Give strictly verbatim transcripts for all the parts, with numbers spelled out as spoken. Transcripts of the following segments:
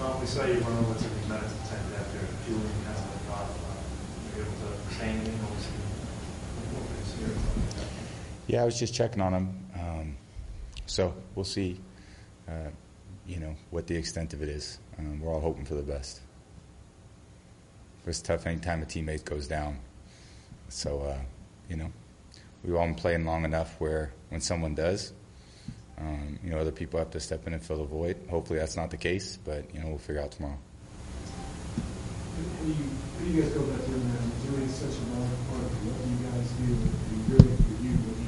Uh, we saw you run over to the medical tent after fueling kind of like off. Uh, were you able to say anything? Or was he, what was he, or something like that? Yeah, I was just checking on him. Um, so we'll see, uh, you know, what the extent of it is. Um, we're all hoping for the best. It's tough any time a teammate goes down. So, uh, you know, we've all been playing long enough where when someone does, um, you know, other people have to step in and fill the void. Hopefully that's not the case, but, you know, we'll figure out tomorrow. How do you, how do you guys go about doing that? Doing such a large part of what you guys do, and really for you, what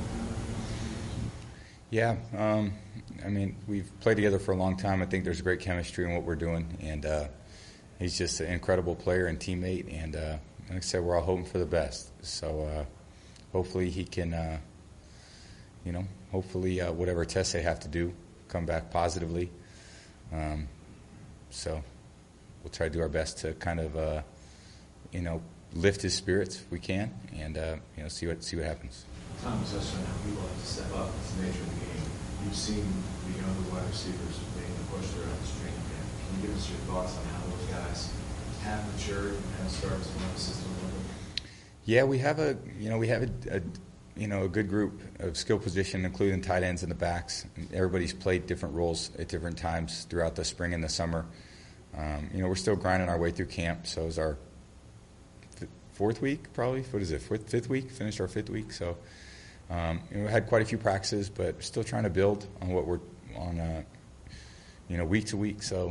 you know, Yeah, um, I mean, we've played together for a long time. I think there's great chemistry in what we're doing, and uh, he's just an incredible player and teammate, and uh, like I said, we're all hoping for the best. So uh, hopefully he can, uh, you know, hopefully uh, whatever tests they have to do, come back positively. Um, so we'll try to do our best to kind of, uh, you know, lift his spirits if we can, and uh, you know, see what see what happens. Tom touched on how people have to step up. It's the nature of the game. You've seen the younger wide receivers making the push throughout this training camp. Can you give us your thoughts on how those guys have matured and have started to run the system a little bit? Yeah, we have a you know we have a, a you know a good group of skill position, including tight ends and the backs. Everybody's played different roles at different times throughout the spring and the summer. Um, you know, we're still grinding our way through camp. So it's our f- fourth week, probably. What is it? Fourth, fifth week? Finished our fifth week. So um, you know, we had quite a few practices, but still trying to build on what we're on. Uh, you know, week to week. So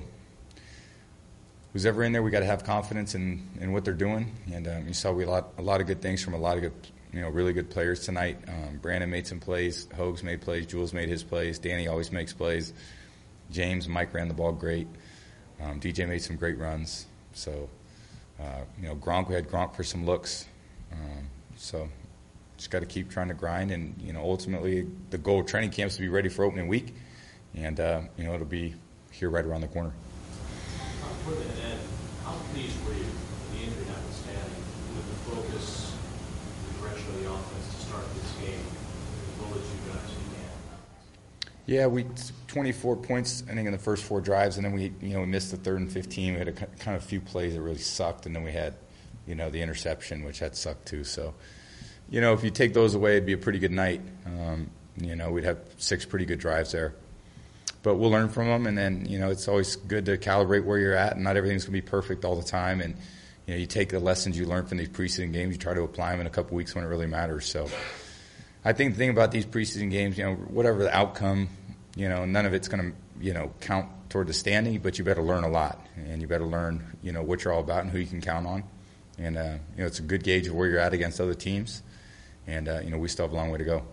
who's ever in there, we got to have confidence in, in what they're doing. And um, you saw we a lot a lot of good things from a lot of good, you know, really good players tonight. Um, Brandon made some plays. Hogues made plays. Jules made his plays. Danny always makes plays. James, Mike ran the ball great. Um, D J made some great runs. So, uh, you know, Gronk, we had Gronk for some looks. Um, so just got to keep trying to grind. And, you know, ultimately the goal of training camp is to be ready for opening week. And, uh, you know, it'll be here right around the corner. For the end, how pleased were you, the injury notwithstanding, with the focus, the direction of the offense to start this game, as well as you guys began? Yeah, we twenty-four points, I think, in the first four drives, and then we, you know, we missed the third and fifteen. We had a kind of few plays that really sucked, and then we had, you know, the interception, which had sucked too. So, you know, if you take those away, it'd be a pretty good night. Um, you know, we'd have six pretty good drives there. But we'll learn from them, and then, you know, it's always good to calibrate where you're at, and not everything's going to be perfect all the time. And, you know, you take the lessons you learn from these preseason games, you try to apply them in a couple weeks when it really matters. So I think the thing about these preseason games, you know, whatever the outcome, you know, none of it's going to, you know, count toward the standing, but you better learn a lot, and you better learn, you know, what you're all about and who you can count on. And, uh, you know, it's a good gauge of where you're at against other teams. And, uh, you know, we still have a long way to go.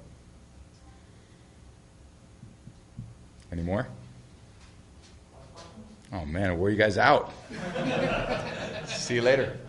Any more? Oh, man, I wore you guys out. See you later.